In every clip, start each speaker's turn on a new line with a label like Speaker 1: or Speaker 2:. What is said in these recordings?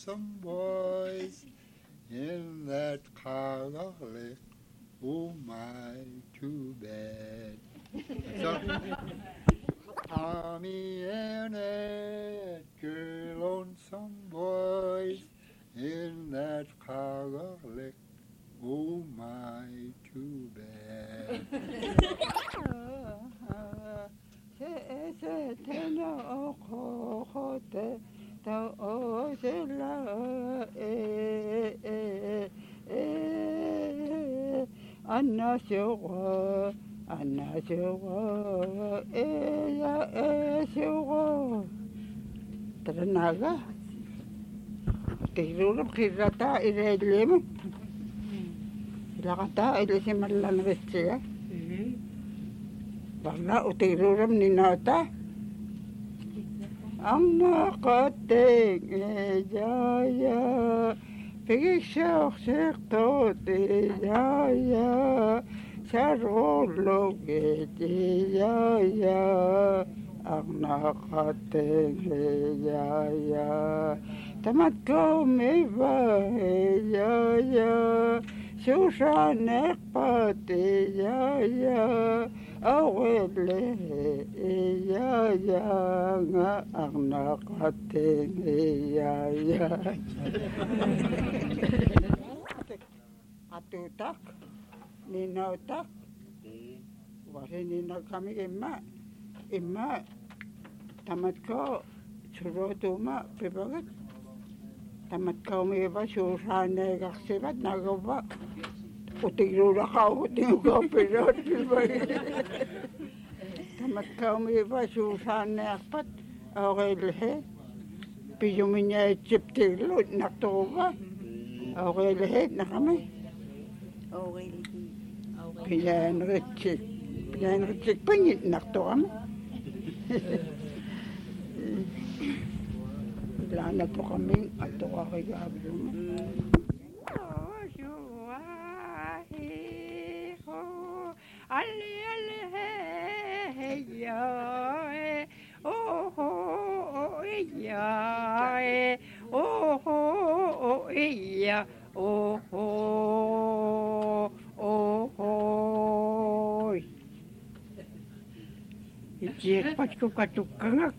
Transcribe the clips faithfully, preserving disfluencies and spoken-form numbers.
Speaker 1: lonesome boys in that Carlick. Oh my, too bad. So, Tommy and Edgar, lonesome boys in that Carlick. Oh my, too bad.
Speaker 2: Anna Sugar, Anna Sugar, Ella, eh, Sugar. Ternaga. Tidur kirata ire lema. Lakata ire simalan vestia. Bala utiruram ninata. Ang nakating ya ya. Pigishok sektot ya ya. Sarolo ya ya. Ang nakating ya ya. Tamat ko may ba ya ya. Susanek pati ya ya. Awele ya ya nga ang nakating ya ya. Atutak, ninotak, wari ninag kami ima, ima, tamat ko, surotuma, pibagat, tamat ko may iba, susane kaksibat, nagawa. Utigura ka, utigura ka, pinot, pibagat. Tamat ko may iba, susane akpat, okay lehe, pijumin niya chip tilo, naktuwa, okay lehe, na kami.
Speaker 3: Okay.
Speaker 2: Piyan ritsik. Piyan ritsik pa yun. Nakto kami. Ilanag po kami. Ato ka kay Gablo mo. Ali ali hey ya oh oh ya oh oh ya oh oh oh oh Ijek pat ko katukangak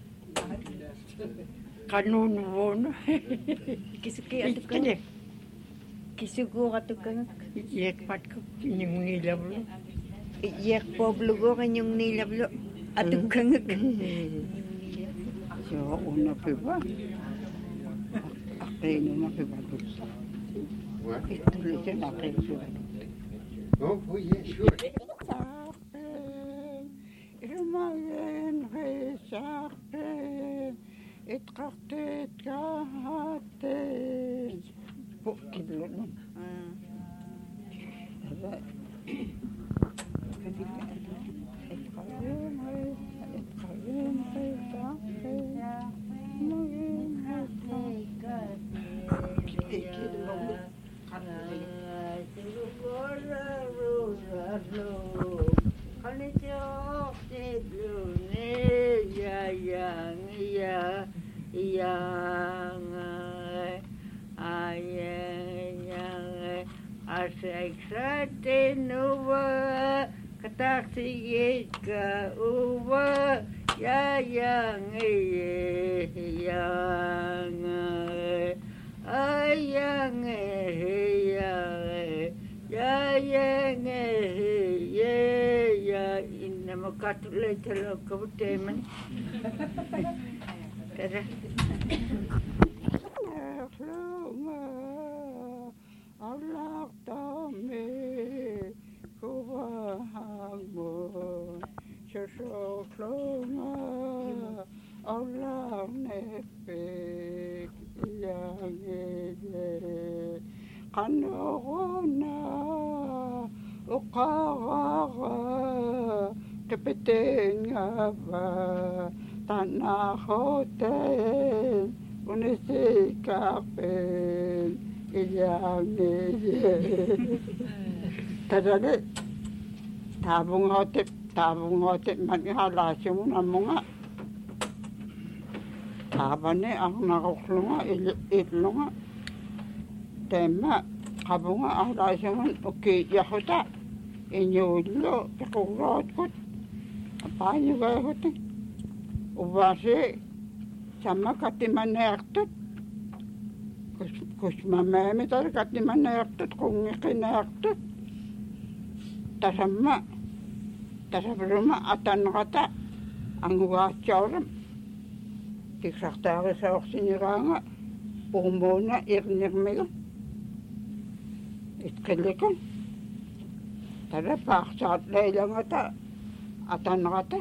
Speaker 2: kanun won
Speaker 3: Kisuki atukang Kisugo katukang
Speaker 2: Ijek pat ko yung nilablo
Speaker 3: Iyek poblugo kanyong nilablo atukang
Speaker 2: So una piba Akin na piba
Speaker 1: What?
Speaker 2: Ito rin na akin sila
Speaker 1: Oh, oh yeah, sure.
Speaker 2: Irmagen resaken et kartet kahaten Pukidlo nun Et kagen et kagen resaken Magen resaken Ikidlo Kanityo tidlune ya yang ya yang ayang yang aseksate nuwa kataksi ka uwa ya yang yang ayang yang ya yang ya ya inna makatulay talo kabuteman tara fluma Allah tame kubahamu so fluma Allah nepe yang ye kanona ukaga kepetenga ba tanah hotel unisikapen yang ye tadale tabung hotel tabung hotel man halasyo mo na mga taavane arnarullunga illunga taamma qavunga arlaasungan ukkiiyahuta inyuullu piqurrootkut apaanyugaagut uvaasi samma katimaneertut kus kusmamaami tar katimaneertut qungiqinaertut tasamma tasavruma atanrata anguaatsauram tiksartaarisaorsiniraanga urmuuna irnirmigu itqillikun tara paarsaat leilangata atanrata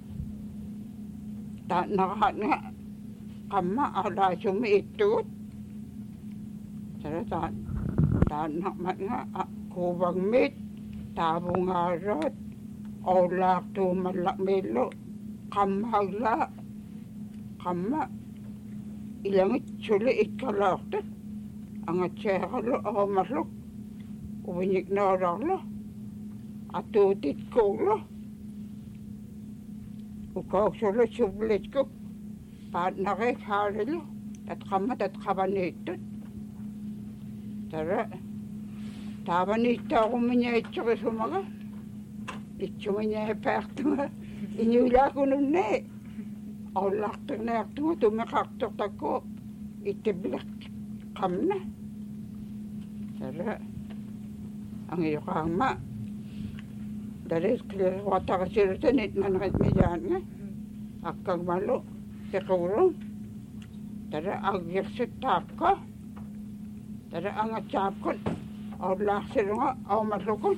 Speaker 2: taanaraatnga qamma arlaasumi ittugut tara taan taannarmatnga kuuvagmiit taavungaaroot oulaartuumallaqmiillu qammaallaa qamma ilangit suli ikkalaortut angatseerallu oomalluk uviniknoorarlu atuutitkuullu ukauksulu sublitkuk paatnarik haarillu tat qamma tat qavaniittut tara taavaniittaarumiñaitsurisumaga itsumiñaapaartunga iñuulaakununnee aullartirnaartunga tumeqartortakku ittibliq qamna tara angiyoqaangma daris qiliruatarisirutanit nanritmiyaanga akkagmalu tiqurung tara aggirsut-taakka tara angatsaapkut aulaarsirunga aumallukun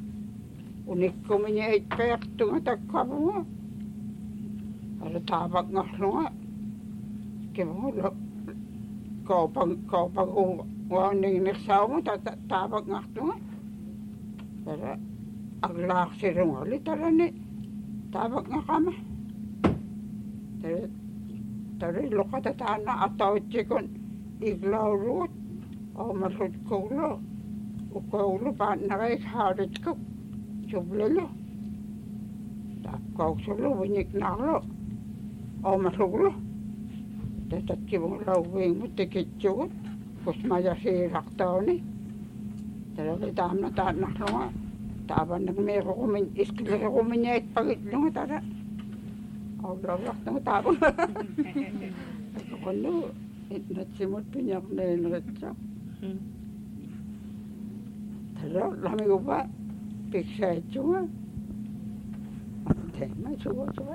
Speaker 2: unikkumiñaitpeertunga takkavunga tara taavaqngarlunga kivunga kaupang kaupagu waaningnirsaaunga tata taavaqngartunga tara aglaarsirunga li tarani taavaqngaqama tara tara luqata taana atauitsikun iglauruut aumallutkuglu ukauglu paatnarik haaritkuk sublilu takkauksulu viniknaarlu aumalluglu tatatkivuglauviingmu tikitsugut kusmajasiirartauni tarali taamna taannarlunga taavanakmiiruqumin iskiliruqumiñaitpagitlunga tara aulaulartunga taavunga qunnu itnatsimut piñarneeneritsa tara lamigupa piksaitsunga teema suva suva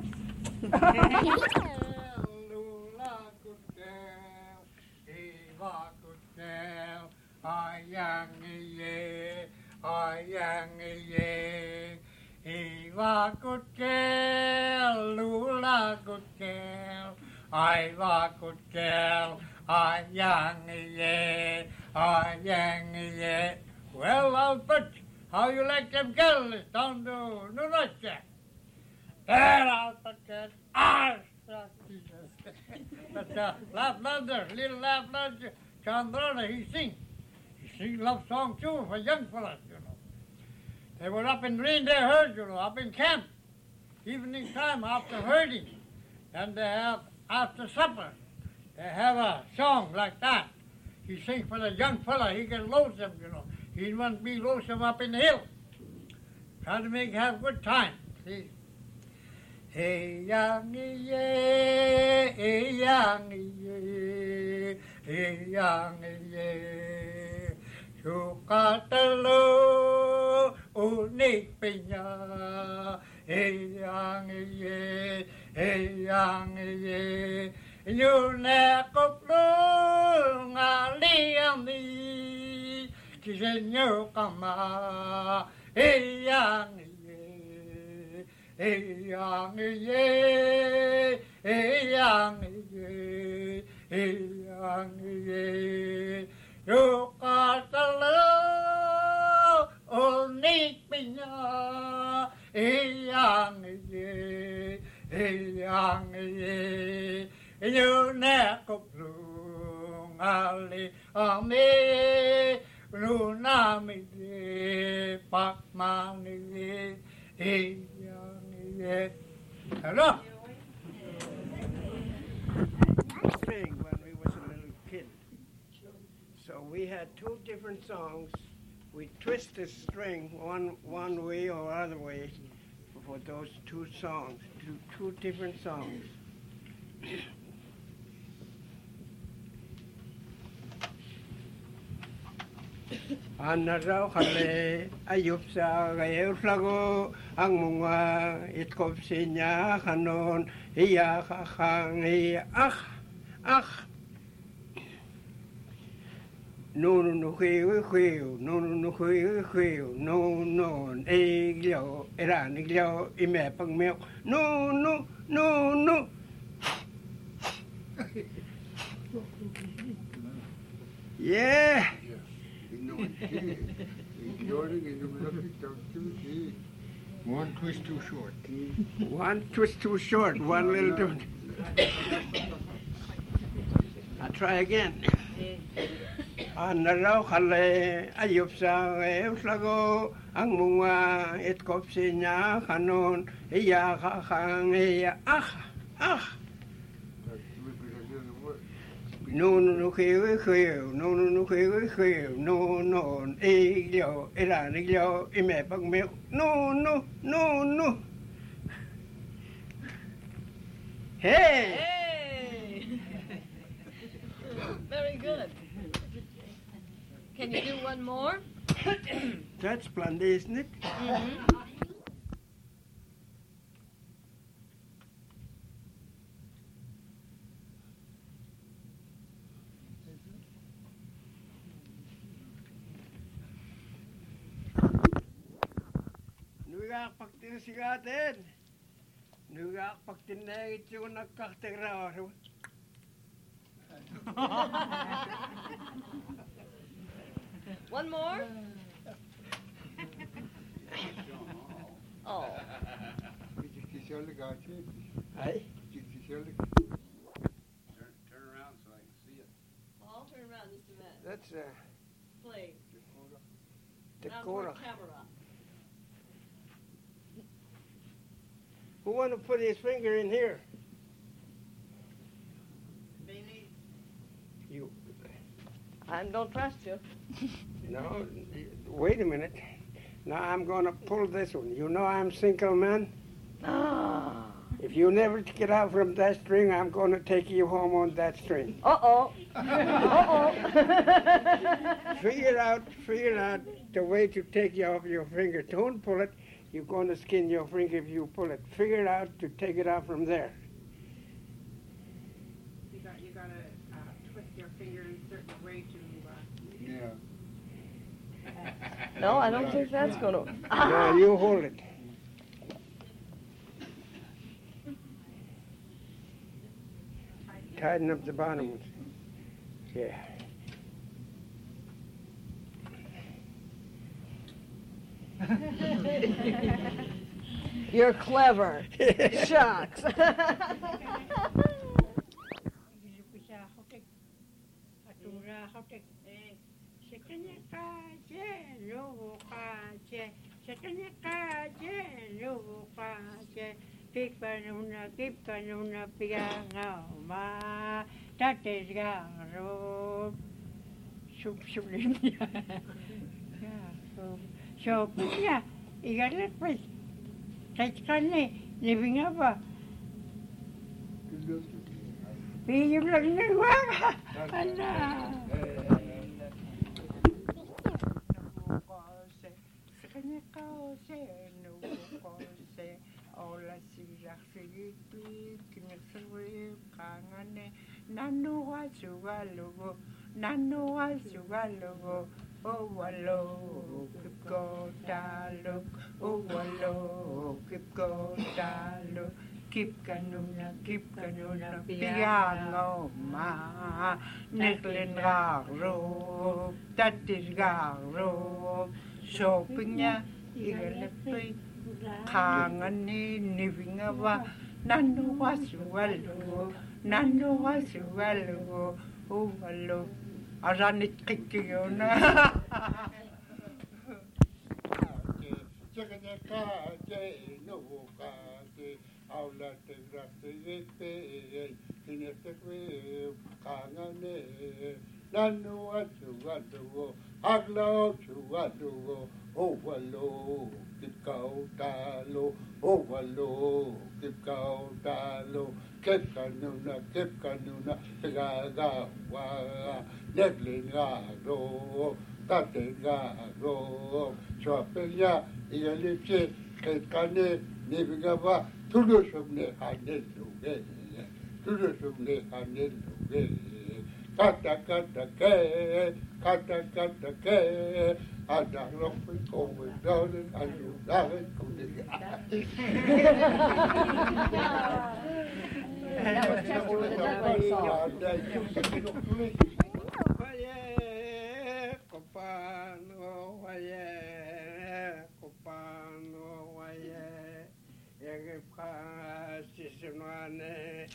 Speaker 4: Ayangiye, ayangiye, iwa kutkel, lula kutkel, aiwa kutkel, ayangiye, ayangiye. Well, Albert, how you like them girls down to Nunacha? There, Albert, get ah, Jesus. But uh, Laplander, little Laplander, Chandrana, he sings. Sing love song too for young fellas, you know. They were up in reindeer herd, you know, up in camp, evening time after herding, and they have after supper, they have a song like that. He sings for the young fella. He gets lonesome, you know. He wants to be lonesome up in the hill, trying to make have good time. See. Hey youngie, yeah, hey youngie, yeah, hey youngie, yeah. Sukatalo unik pinya, eyang ye, eyang ye, yunekoplo ngaliami, kisenyo kama, eyang ye, eyang ye, eyang ye, eyang ye. Sukatalo unik pinya, eyang ye, eyang ye, yunekoplo ngaliami, lunami ye, pakmani ye, eyang ye. Hello.
Speaker 5: sing when we was a little kid. So we had two different songs. We twist the string one one way or other way for those two songs, two, two different songs. Anaraw kale ayup sa gayaw flago ang mga itkop sinya kanon iya kakang iya ah ah no no no kwe kwe no no no kwe kwe no no eglio era eglio ime pang meo no no no no yeah.
Speaker 1: One twist too short.
Speaker 5: One twist too short, one little too... I'll try again. Anaraw kale ayup sa eflago ang mga itkop sinya kanon iya kakang iya ah ah no no no kwe kwe no no no kwe kwe no no eglio era eglio ime pang me no no no no hey
Speaker 6: Hey! Very good. Can you do one more?
Speaker 5: that's splendid, isn't it?
Speaker 6: Mm-hmm.
Speaker 5: Nuga paktin sigatin. Nuga paktin na ito nagkaktigraw.
Speaker 6: One more? Oh.
Speaker 5: Ay?
Speaker 1: Turn around so I can see it.
Speaker 6: Paul, turn around just a minute.
Speaker 5: That's uh,
Speaker 6: Play. Now
Speaker 5: Dakota.
Speaker 6: toward camera.
Speaker 5: Who want to put his finger in here? You.
Speaker 6: I don't trust you.
Speaker 5: No, wait a minute. Now I'm going to pull this one. You know I'm single man.
Speaker 6: Ah.
Speaker 5: If you never get out from that string, I'm going to take you home on that string.
Speaker 6: Uh-oh. Uh-oh.
Speaker 5: Figure out, figure out the way to take you off your finger. Don't pull it. You're going to skin your finger if you pull it. Figure it out to take it out from there.
Speaker 2: You got you gotta uh, twist your finger in a certain way to. Uh,
Speaker 1: Yeah.
Speaker 6: No, I don't think that's going to...
Speaker 5: No, you hold it. Tighten up the bottom ones. Yeah.
Speaker 6: You're clever. Shucks.
Speaker 2: Kipanuna, kipanuna, piyangama, tatisgaro, sup sulinya. So, yeah, you got it, please. Take honey, living up a. You look at Ola siyak sigit, kinasawib, kangane, nanuwa sugalugo, nanuwa sugalugo, o walo, kip ko talog, o walo, kip ko talog, kip kanuna, kip kanuna, piano ma, neklin garo, tatis garo, shopping niya, igalapay, Kangani nivingawa nanu wasuwalu nanu wasuwalu uwalu aranit kikiyona
Speaker 4: haula te grate te ine te kwe kangane nanu atu atu agla atu atu o walo kikau talo o walo kikau talo kep kanuna kep kanuna gaga wa neglinga ro tatenga ro chopenya ialiche kane nebigaba tudo sobre hanelu tudo sobre hanelu kata kata ke kata kata ke ada rompui como dole ayudar con
Speaker 5: Waye kopano waye kopano waye yenge pasi sunwane.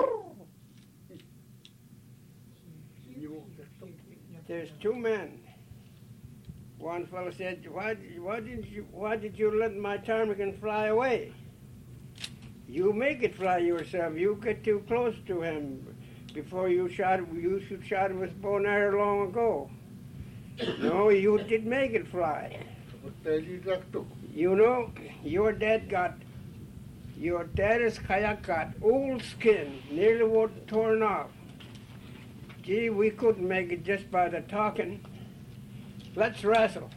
Speaker 5: There's two men. One fellow said, why, why, didn't you, why did you let my ptarmigan fly away? You make it fly yourself. You get too close to him. Before you shot, you should shot him with bow and arrow long ago. No, you did make it fly. You know, your dad got, your dad's kayak got old skin, nearly was torn off. Gee, we couldn't make it just by the talking. Let's wrestle.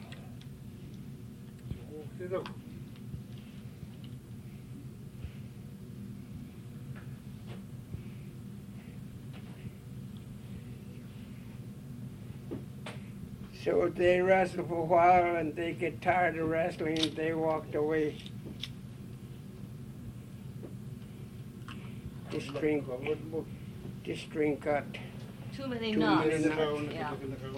Speaker 5: So they wrestled for a while and they get tired of wrestling and they walked away. This string, this string cut.
Speaker 6: Too many
Speaker 5: Too
Speaker 6: knots.
Speaker 5: many knots.
Speaker 6: Yeah.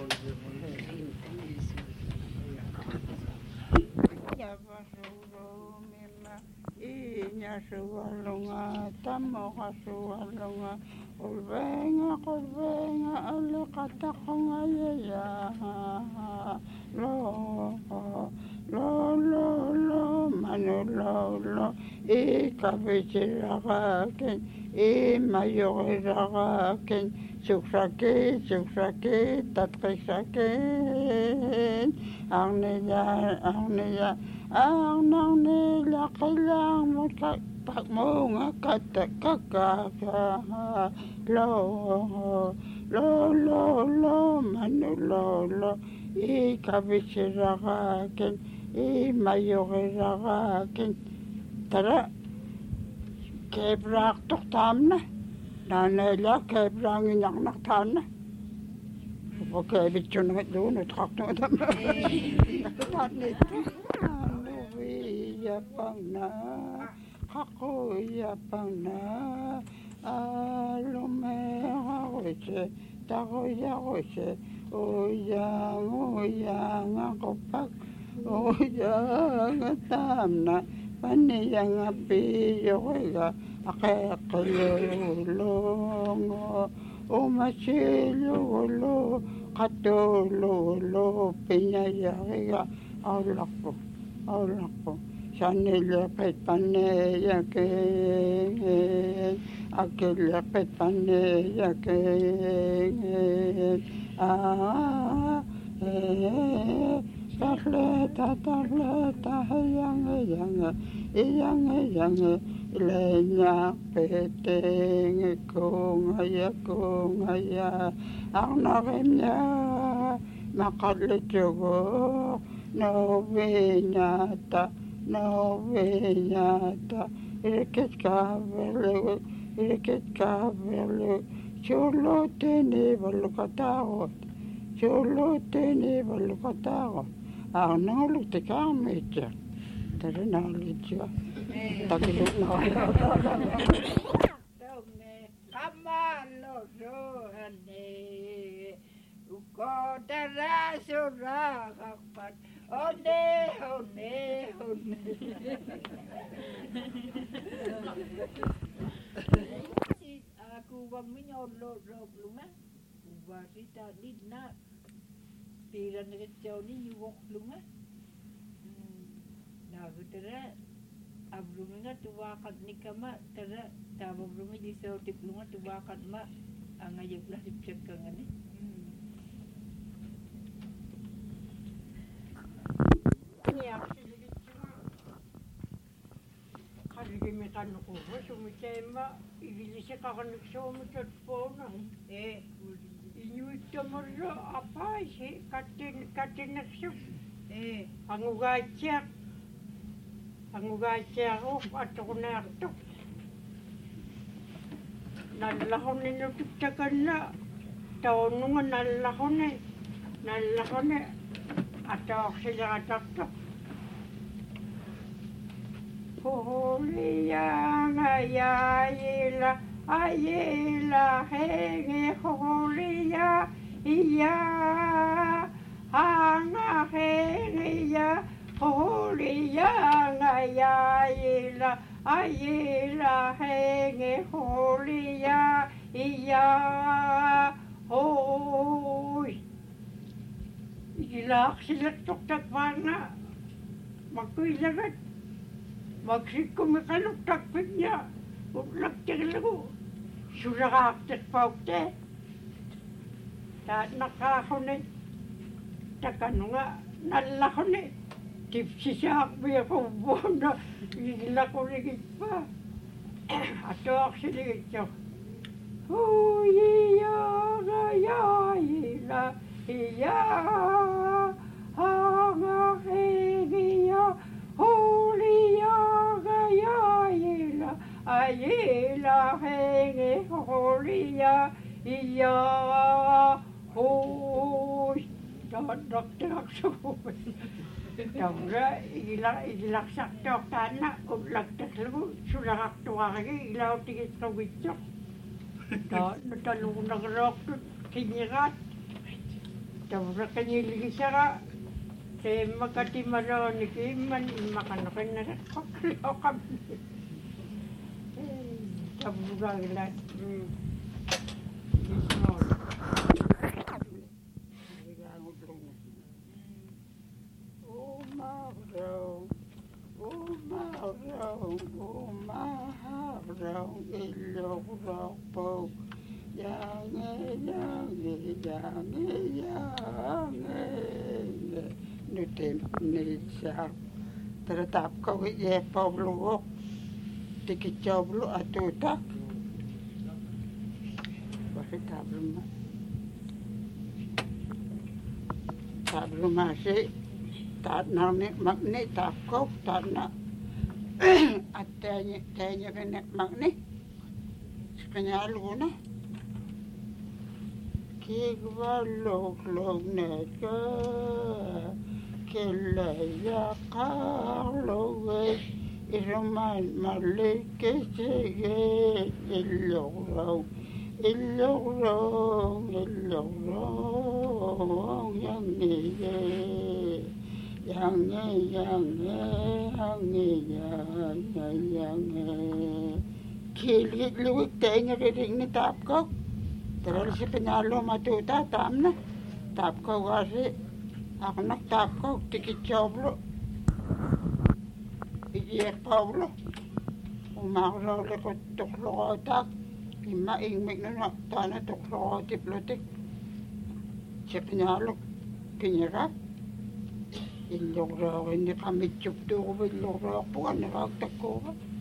Speaker 2: Inya suwalunga, tamoka suwalunga, kulbenga, kulbenga, alikatakong ayaya, lo, lo, lo, lo, manu, lo, lo, ikabisirakakin, imayokirakakin, suksakit, suksakit, tatkisakit, ang nila, ang nila, ang nang nila kailang mo mga katakakaka lo lo lo lo manu lo lo ikabisirakakin imayokirakakin tara kebrak tuktamna nanela kebrang inaknaktan na okebit yun naman doon utrak na madama yapang na, ako yapang na, alumera koche, tako ya koche, oyang, oyang ako pag, oyang atam na, paniyang apiyo kaya, akakilulong, umasilolo, katulolo, pinayaya, alak po, alak po. Sanilapit paneyakin, akilapit paneyakin, ah, eh, tarleta, tarleta, yang, yang, yang, yang, lenyak peting, kungaya, kungaya, ang nakimya, makalitugo, novinyata, no veñata, irkit kabelu, irkit kabelu, chulo tini balukatagot, chulo tini balukatagot, ang nalulit kami dyan, tari nalulit dyan, takilok na. Kamalo suhani, uko tara surakakpat, One, one, one. Aku waminyo lo lo lunga. Wasita lidna. Piran kecau ni yuwok lunga. Na gutera Ablunga nga tuwakat ni kama tara tama blunga di sa tiplunga tuwakat ma ang ayag lah lipsyak ka nga ni. Niya sige chuma. Kaligi me kanu ko sumitema ibilisi ka kanu sumitot po na. Eh inyuit tamarra apa si katin katin naksu. Eh ang ugatyak ang ugatyak ko at ko na ito. Nalahon ni nututakan na taon nga nalahon ni nalahon ni at ako sila katakto. Huliyan ayayila ayila henge huliya iya hanga henge ya huliyan ayayila ayila henge huliya iya hoy ilak sila tuktak mana magkuilagat magsikum ikaluk takpit niya utlak tilago surakaktik paute ta nakahone takano nga nalahone tipsisak biya ko bona igila ko rigit pa ato aksiligit siya huyiya gaya ila iya hanga higiya huliya gaya ila ayila henge huliya iya huy dadak tirak subuh Taura ila ilak sakto tanah utlak terlalu sudah waktu lagi ilau tinggi kawicok. Tak terlalu nagrok tu kinyirat. Taura kanyili sara. Tema kati malo ni kiman makan makan na koklo kami. Taura ila. Umarong, umarong, umarong, ilong ropo, yange, yange, yange, yange, nutim nitsa, teratap kau ye pablo, tikit jablo atutak, bahasa tablo, tablo masih. Tak nak magni tak kau tak nak atanya atanya kena magni sebenarnya lu na kigwalo log neka kelaya kalau irman malike sege ilorong ilorong ilorong yang ni yang yang yang yang yang kilit luwik tenya ring ni tap ko terus si penyalo matuta tam na tap ko kasi ako nak tap ko tikit joblo iya pablo umaklo le ko tuklo tak ima ingmik na tana tuklo tiplotik si penyalo kinyarap ilog hindi kami chupto ko ilog po ang nakaktak ko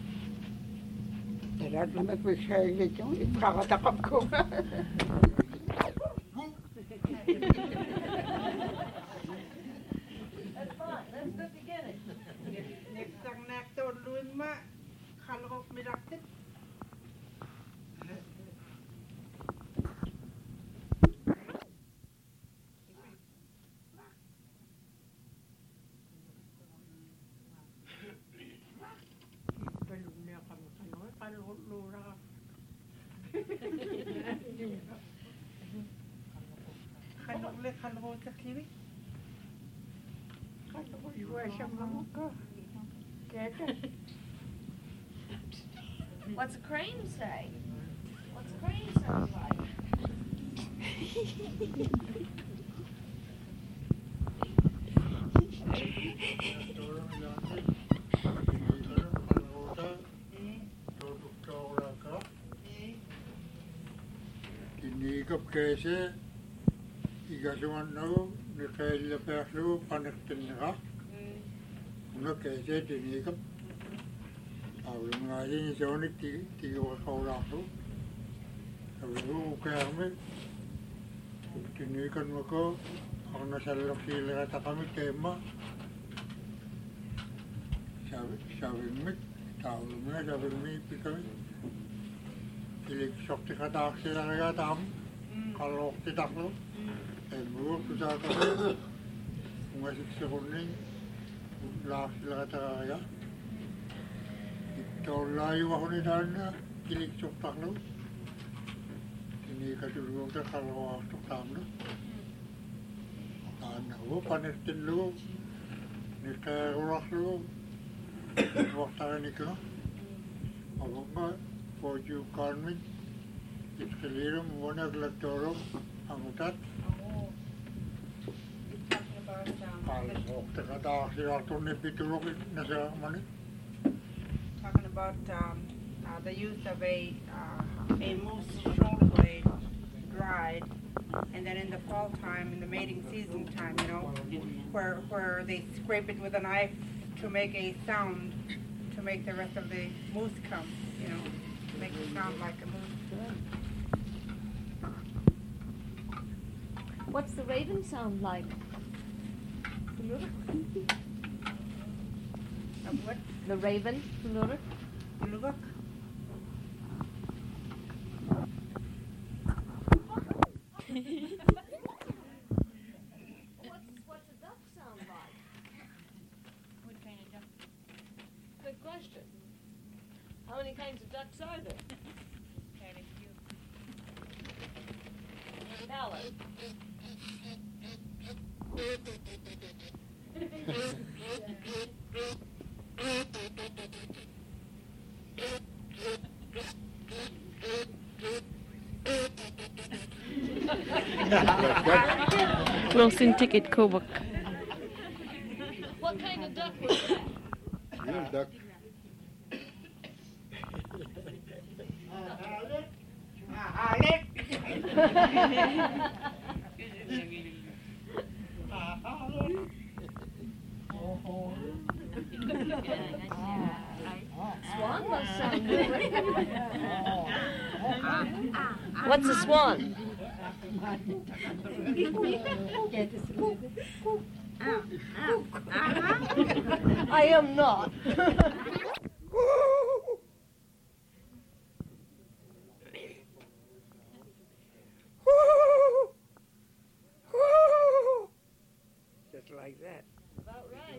Speaker 2: talat na may pwesay yung ikakatakap ko nektang naktuluin ma kalokok miraktit Kanok le kanok sa kiri. Kanok iwa siya mamuka.
Speaker 6: What's a crane say? What's a crane sound like?
Speaker 4: Tinikap kese, igasuan no, nikaila perlu panektin naka. Una kese tinikap. Awal mengaji ni seorang tiga tiga orang tu. Awal kaya kami, tinikan mako, ako nasalap sila kata kami tema. Sabi sabi mit, tahu mana sabi mit kami. Kilik sakti kata sila kaya tam, kalau tidak lo, eh buruk tu saya kami, masih sekuning, lah sila kata kaya. Ito layo ako ni Dana, kilik saktak lo. Ini katulog na kalawa saktak lo. Ano ko, panestin lo, nikarurak lo. Waktu ni ko, ako nga, poju karmit, iskaliram, wana glagtorong, ang utat. Kalau waktu kata sila tu ni pitulog na sa mani.
Speaker 7: Talking about um, uh, the use of a uh, a moose shoulder blade dried, and then in the fall time, in the mating season time, you know, where where they scrape it with a knife to make a sound, to make the rest of the moose come, you know, to make it sound like a moose.
Speaker 6: What's the raven sound like?
Speaker 7: Of what?
Speaker 6: The raven, Uluruk?
Speaker 7: Uluruk?
Speaker 6: What's, what's a duck sound like?
Speaker 7: What kind of duck?
Speaker 6: Good question. How many kinds of ducks are there?
Speaker 7: Kind of cute.
Speaker 6: Ballad.
Speaker 8: Closing ticket Kobuk.
Speaker 6: What kind of duck was that?
Speaker 1: Yeah, duck.
Speaker 6: Swan must sound different. What's a swan? I am not.
Speaker 5: Just like that.
Speaker 6: About right.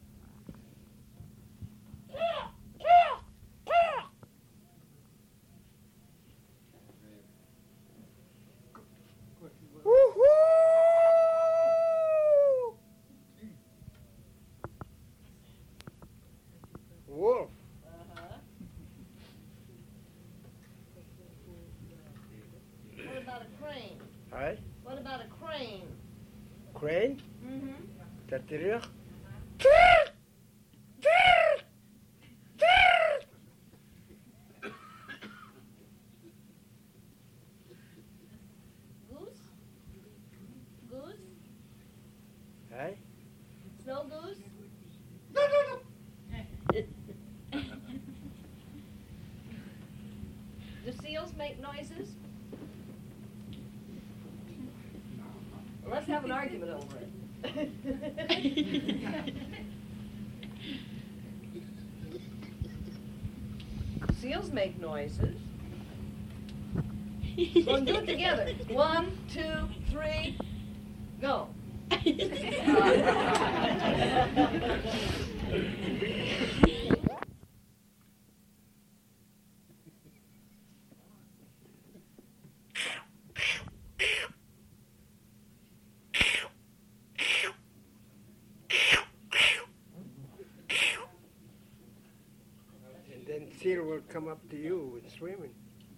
Speaker 5: Wolf.
Speaker 6: Uh-huh. What about a crane?
Speaker 5: Right?
Speaker 6: What about a crane?
Speaker 5: Crane.
Speaker 6: Mm-hmm.
Speaker 5: Dat terug.
Speaker 6: Goose? Goose?
Speaker 5: Right?
Speaker 6: Snow goose? Do seals make noises? Well, let's have an argument over it. Seals make noises. Well, do it together. One, two, three, go.
Speaker 5: And then seal will come up to you with swimming.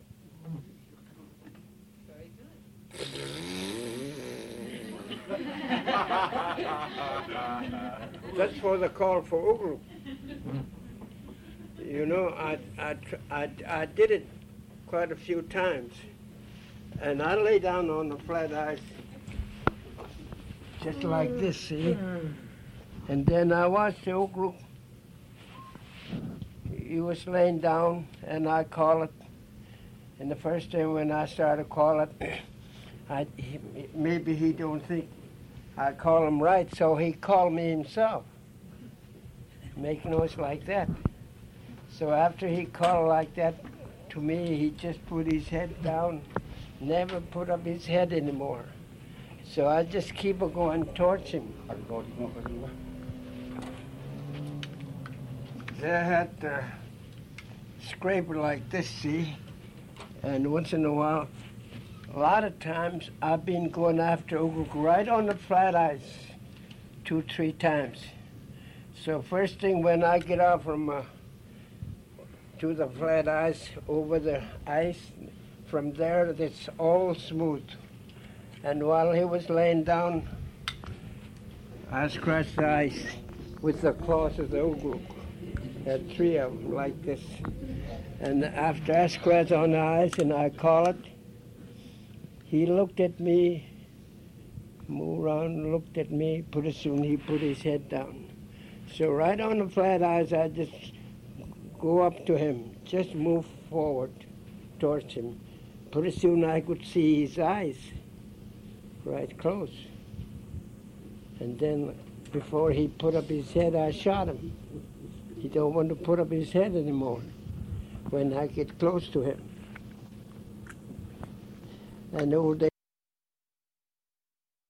Speaker 6: Very good.
Speaker 5: That's for the call for Ugru. You know, I, I, tr- I, I did it quite a few times. And I lay down on the flat ice, just like this, see? And then I watched the oak. He was laying down, and I call it. And the first time when I started call it, I, he, maybe he don't think I call him right, so he called me himself. Make noise like that. So after he called like that to me, he just put his head down, never put up his head anymore. So I just keep on going towards him. They had a scraper like this, see? And once in a while, a lot of times I've been going after Oguk right on the flat ice, two, three times. So first thing when I get off from uh, to the flat ice, over the ice, from there it's all smooth. And while he was laying down, I scratched the ice with the claws of the Oguk. Had three of them like this. And after I scratched on the ice and I call it, he looked at me, moved around, looked at me, pretty soon he put his head down. So right on the flat ice, I just go up to him, just move forward towards him. Pretty soon I could see his eyes right close. And then before he put up his head, I shot him. He don't want to put up his head anymore when I get close to him. And all day